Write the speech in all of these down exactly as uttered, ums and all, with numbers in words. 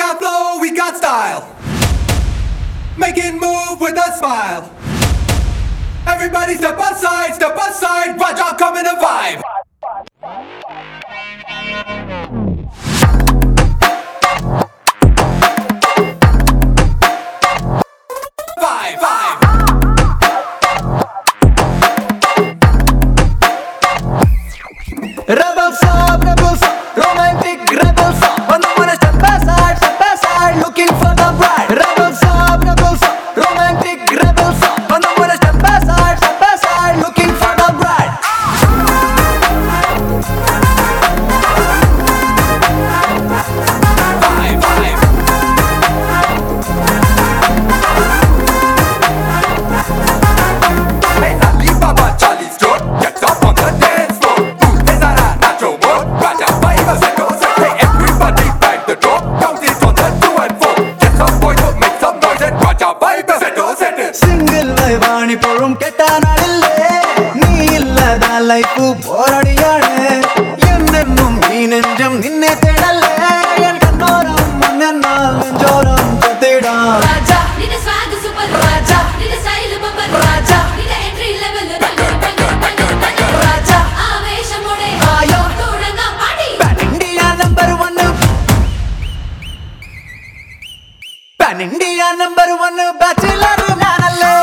got flow, we got style. Making move with a smile. Everybody step aside, step aside. Watch out, come in a vibe. Vibe, vibe. Rebel song, rebel song, romantic rebel song. When I wanna step aside, step aside, looking for the bride. Rebel song, rebel song, romantic rebel song. When I wanna step aside, step aside, looking for the bride. Vibe, vibe. Hey, Alibaba, Charlie Store, get up on the dance floor. Ooh, is that a natural mode? Raja, vibe, a second, second. Hey, everybody back the door. Count it on the two and four. Get some boys to make some noise and Raja, vibe, a settle, settle. Single life ani porum kettanalille. Nee illada life poradiyaane. Ennennum ee nenjam ninne thedalle. En kannoram mannennal nenjoram chathida. Raja, nina swag super Raja, nina style bumper Raja, nina entry level Raja, aveshamode Ayo. thudanga paadi. Pan India number one. Pan India number one bachelor naanalle.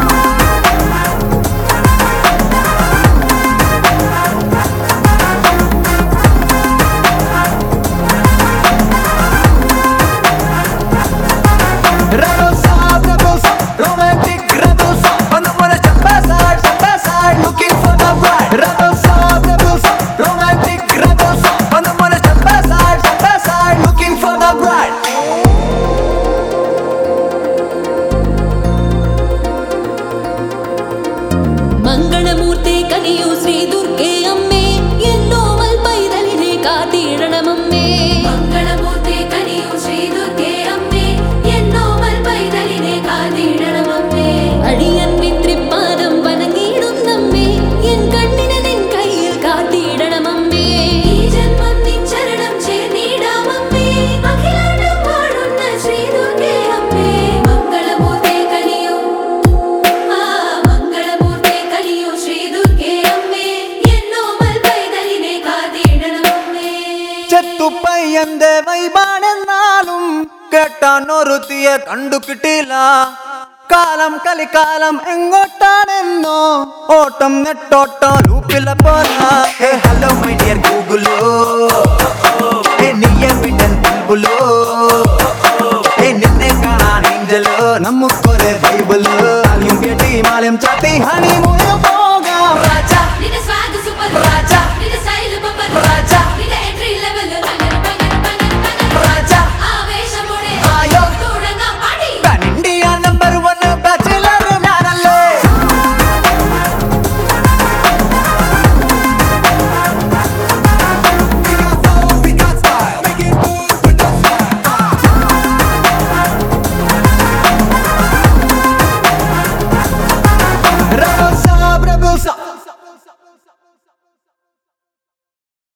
Rebel song, rebel song, romantic rebel song. When I wanna step aside, step aside, looking for the bride. Rebel song, rebel song, romantic rebel song. When I wanna step aside, step aside, looking for the bride. Mangalamurthy ಕನಿಯು Shri Durga ಅಮ್ಮೆ ಎನ್ನೋ ಮಲ್ಪೈದಲಿನೆ ಕಾತೀಡಣಮಮ್ಮೆ ಮಂಗಳಮೂರ್ತಿ ಕನಿಯು ಶ್ರೀ ದುರ್ಗೆ ಅಮ್ಮೆ ಎನ್ನೋ ಮಲ್ಪೈದಲಿನೆ ಕಾತೀಡಣಮಮ್ಮೆ അടിയൻ വിത്രിപ്പാദം വണങ്ങിയിടുന്നമ്മേ N കണ്ണിനെ നിൻ കയ്യിൽ കാത്തിടണമമ്മേ ഈ ജന്മം നിൻ ചരണം ചേർന്നിടാമമ്മേ അഖിലാണ്ടം വാഴുന്ന ശ്രീ ദുർഗേ അമ്മേ മംഗളമൂർത്തി കനിയു ആ മംഗളമൂർത്തി കനിയു ശ്രീ ദുർഗേ അമ്മേ എന്നോ മൽപൈതലിനെ കാത്തിടണമമ്മേ ചെത്തുപ്പയ്യന്റെ വൈബാണെന്നാലും കേട്ടാനൊരുത്തിയെ കണ്ടു കിട്ടില്ല. കാലം കലിക്കാലം എങ്ങോട്ടാണെന്നോ ഓട്ടം നെട്ടോട്ടം ലൂപ്പില പോല. ഹേ ഹലോ മൈ ഡിയർ ഗൂഗിളോ, ഹേ നീ എവിടൻ ബുൾബുളോ, ഹേ നിന്നെ കാണാൻ ഏഞ്ചലോ നമുക്കൊരു ബൈബിളോ. ആലയം കേട്ടി മാലയം ചാട്ടി ഹണിമൂൺ പോ